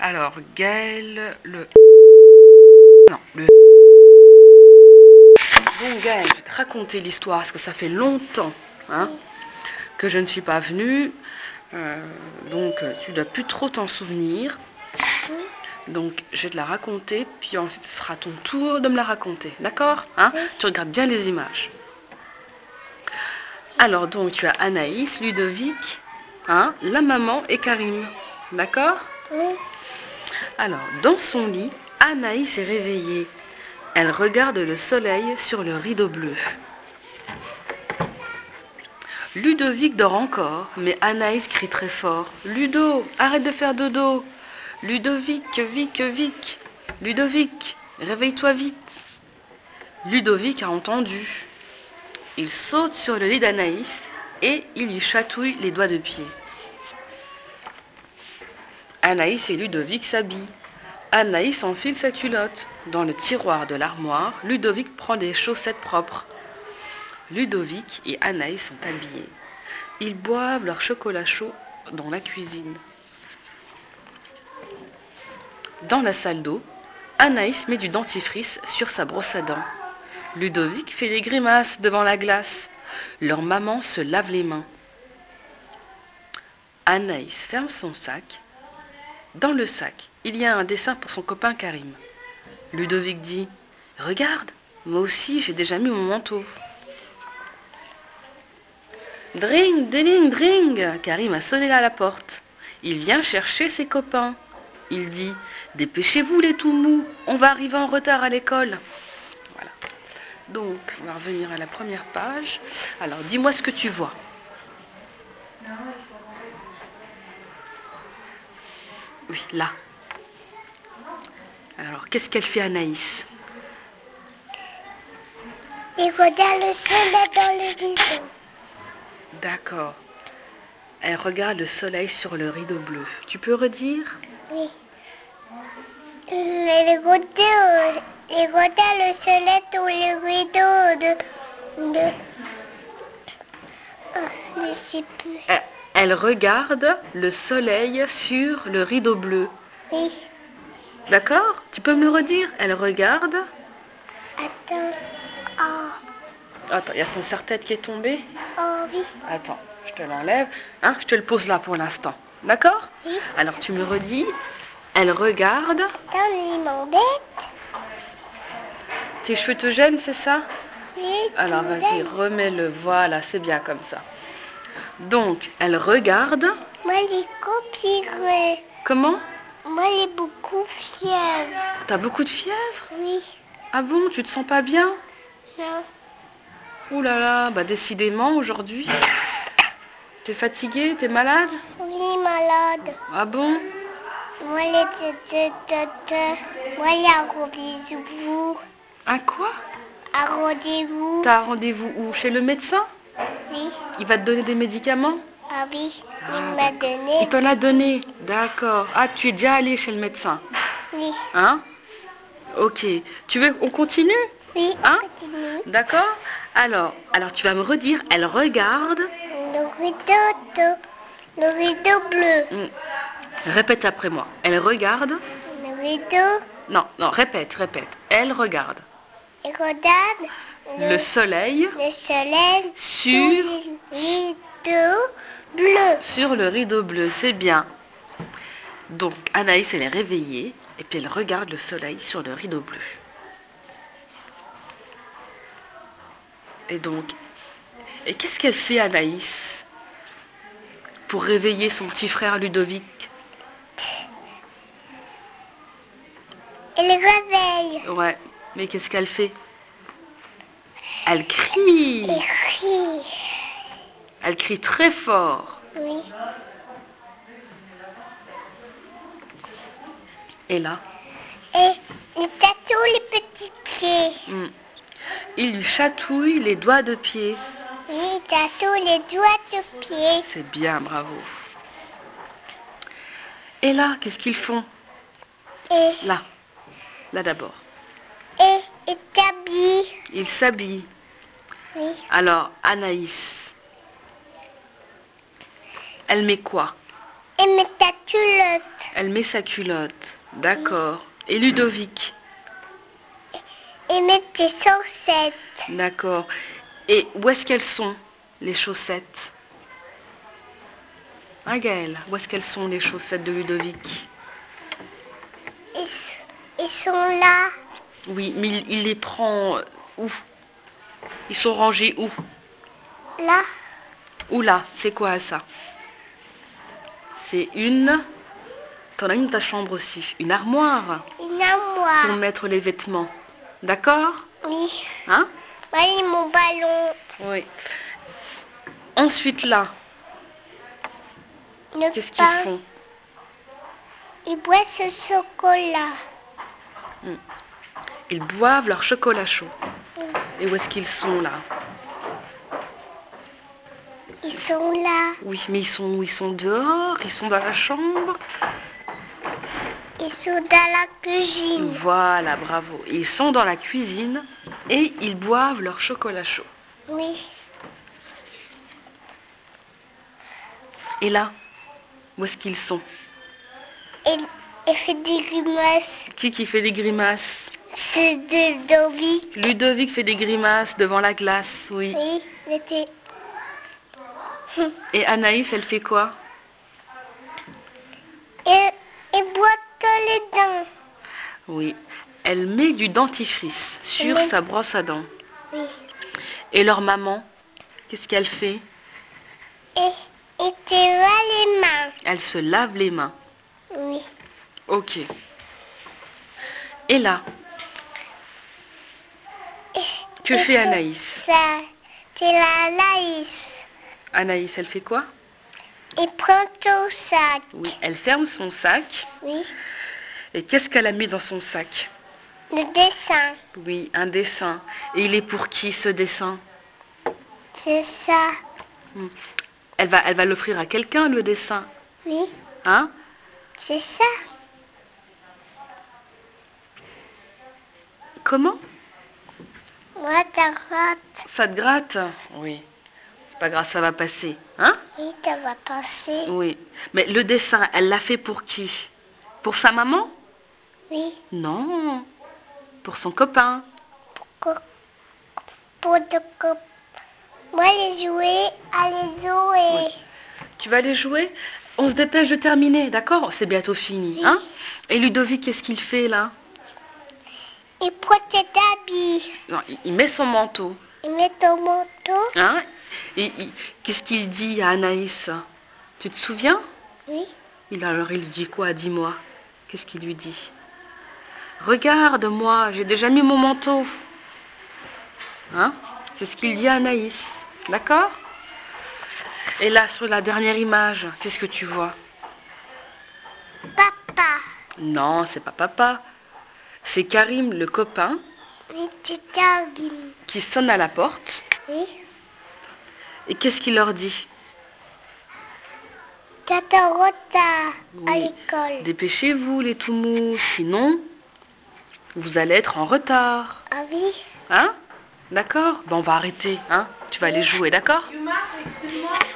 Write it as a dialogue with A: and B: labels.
A: Alors, Gaël, le... Non, le... Bon, Gaël, je vais te raconter l'histoire, parce que ça fait longtemps que je ne suis pas venue. Donc, tu ne dois plus trop t'en souvenir. Donc, je vais te la raconter, puis ensuite, ce sera ton tour de me la raconter. D'accord? Tu regardes bien les images. Alors, donc, tu as Anaïs, Ludovic, la maman et Karim. D'accord?
B: Oui.
A: Alors, dans son lit, Anaïs est réveillée. Elle regarde le soleil sur le rideau bleu. Ludovic dort encore, mais Anaïs crie très fort. « Ludo, arrête de faire dodo ! Ludovic, Vic. Ludovic, réveille-toi vite !» Ludovic a entendu. Il saute sur le lit d'Anaïs et il lui chatouille les doigts de pied. Anaïs et Ludovic s'habillent. Anaïs enfile sa culotte. Dans le tiroir de l'armoire, Ludovic prend des chaussettes propres. Ludovic et Anaïs sont habillés. Ils boivent leur chocolat chaud dans la cuisine. Dans la salle d'eau, Anaïs met du dentifrice sur sa brosse à dents. Ludovic fait des grimaces devant la glace. Leur maman se lave les mains. Anaïs ferme son sac. Dans le sac, il y a un dessin pour son copain Karim. Ludovic dit « Regarde, moi aussi j'ai déjà mis mon manteau. » Dring, ding, dring, Karim a sonné à la porte. Il vient chercher ses copains. Il dit « Dépêchez-vous les tout mous, on va arriver en retard à l'école. » Voilà. Donc, on va revenir à la première page. Alors, dis-moi ce que tu vois. Oui, là. Alors, qu'est-ce qu'elle fait Anaïs?
B: Il regarde le soleil dans le rideau.
A: D'accord. Elle regarde le soleil sur le rideau bleu. Tu peux redire?
B: Oui. Il regarde le soleil dans le rideau je sais plus.
A: Elle regarde le soleil sur le rideau bleu.
B: Oui.
A: D'accord? Tu peux me le redire? Elle regarde.
B: Attends. Oh.
A: Attends, il y a ton serre-tête qui est tombé?
B: Oh oui.
A: Attends, je te l'enlève. Je te le pose là pour l'instant. D'accord?
B: Oui.
A: Alors tu me redis. Elle regarde.
B: Attends, il m'embête.
A: Tes cheveux te gênent, c'est ça?
B: Oui.
A: Alors vas-y, remets-le. Voilà, c'est bien comme ça. Donc, elle regarde.
B: Moi, j'ai copie.
A: Comment?
B: Moi, j'ai beaucoup fièvre.
A: T'as beaucoup de fièvre?
B: Oui.
A: Ah bon, tu te sens pas bien?
B: Non.
A: Ouh là là, bah décidément aujourd'hui. T'es fatiguée? T'es malade?
B: Oui, malade.
A: Ah bon?
B: Moi, moi, j'ai un rendez-vous.
A: Un quoi?
B: Un rendez-vous.
A: T'as un rendez-vous où? Chez le médecin?
B: Oui.
A: Il va te donner des médicaments?
B: Ah oui, il m'a
A: D'accord.
B: donné.
A: Il t'en a donné? D'accord. Ah, tu es déjà allé chez le médecin?
B: Oui.
A: Ok. Tu veux, on continue?
B: Oui, on continue.
A: D'accord. Alors, tu vas me redire, elle regarde.
B: Le rideau bleu.
A: Répète après moi. Elle regarde.
B: Le rideau.
A: Non, répète. Elle regarde.
B: Il regarde
A: Le soleil
B: le soleil
A: sur
B: le rideau bleu.
A: sur le rideau bleu. C'est bien. Donc, Anaïs, elle est réveillée et puis elle regarde le soleil sur le rideau bleu. Et qu'est-ce qu'elle fait, Anaïs, pour réveiller son petit frère Ludovic?
B: Elle réveille.
A: Ouais, mais qu'est-ce qu'elle fait? Elle crie.
B: Elle crie.
A: Elle crie très fort.
B: Oui.
A: Et là,
B: Et il tatoue les petits pieds.
A: il lui chatouille les doigts de pied.
B: Oui, il tatoue les doigts de pied.
A: C'est bien, bravo. Et là, qu'est-ce qu'ils font? Là d'abord.
B: Et il t'habille.
A: Ils s'habillent.
B: Oui.
A: Alors, Anaïs, elle met quoi?
B: Et met ta culotte.
A: Elle met sa culotte. D'accord. Et Ludovic?
B: Il met ses chaussettes.
A: D'accord. Et où est-ce qu'elles sont, les chaussettes? Hein, Gaëlle, où est-ce qu'elles sont, les chaussettes de Ludovic?
B: Ils, ils sont là.
A: Oui, mais il les prend où? Ils sont rangés où?
B: Là.
A: Où là? C'est quoi ça? C'est une... T'en as une dans ta chambre aussi. Une armoire
B: Une
A: pour
B: armoire.
A: mettre les vêtements. D'accord?
B: Oui.
A: Hein?
B: Voyez mon ballon.
A: Oui. Ensuite là,
B: Le
A: qu'est-ce qu'ils
B: pain.
A: font?
B: Ils boivent ce chocolat.
A: Ils boivent leur chocolat chaud. Et où est-ce qu'ils sont là?
B: Ils sont là.
A: Oui, mais ils sont où? Ils sont dehors? Ils sont dans la chambre?
B: Ils sont dans la cuisine.
A: Voilà, bravo. Ils sont dans la cuisine et ils boivent leur chocolat chaud.
B: Oui.
A: Et là, où est-ce qu'ils sont?
B: Il fait des grimaces.
A: Qui fait des grimaces?
B: C'est de Ludovic.
A: Ludovic fait des grimaces devant la glace, oui.
B: Oui, il était...
A: Et Anaïs, elle fait quoi?
B: Il boit que les dents.
A: Oui, elle met du dentifrice sur
B: Mais-
A: sa brosse à dents.
B: Oui.
A: Et leur maman, qu'est-ce qu'elle fait?
B: Il te va les mains.
A: Elle se lave les mains.
B: Oui.
A: Ok. Et là, que
B: Et
A: fait
B: c'est
A: Anaïs?
B: ça. C'est la laïs.
A: Anaïs, elle fait quoi?
B: Il prend ton sac.
A: Oui, elle ferme son sac.
B: Oui.
A: Et qu'est-ce qu'elle a mis dans son sac?
B: Le dessin.
A: Oui, un dessin. Et il est pour qui ce dessin?
B: C'est ça.
A: Elle va l'offrir à quelqu'un, le dessin.
B: Oui.
A: Hein?
B: C'est ça.
A: Comment?
B: Moi, t'arrête.
A: Ça te gratte? Oui. C'est pas grave, ça va passer. Hein?
B: Oui, ça va passer.
A: Oui. Mais le dessin, elle l'a fait pour qui? Pour sa maman?
B: Oui.
A: Non. Pour son copain.
B: Co- Pour de cop. Moi, les jouer, allez
A: Oui.
B: jouer.
A: Tu vas aller jouer? On se dépêche de terminer, d'accord? C'est bientôt fini,
B: Oui.
A: hein? Et Ludovic, qu'est-ce qu'il fait là?
B: Il prend cet habit.
A: Non, il met son manteau,
B: Il met ton manteau.
A: hein? Et qu'est-ce qu'il dit à Anaïs? Tu te souviens?
B: Oui.
A: Alors il lui dit quoi? Dis-moi. Qu'est-ce qu'il lui dit? Regarde-moi, j'ai déjà mis mon manteau. Hein? C'est ce qu'il dit à Anaïs. D'accord? Et là, sur la dernière image, qu'est-ce que tu vois?
B: Papa.
A: Non, c'est pas papa. C'est Karim, le copain,
B: Oui, c'est Targin.
A: qui sonne à la porte.
B: Oui.
A: Et qu'est-ce qu'il leur dit?
B: T'as ton retard à
A: Oui.
B: l'école.
A: Dépêchez-vous, les tout mous, sinon, vous allez être en retard.
B: Ah oui.
A: Hein? D'accord? Bon, on va arrêter, hein? Tu vas aller jouer, d'accord?
C: Yuma, excuse-moi.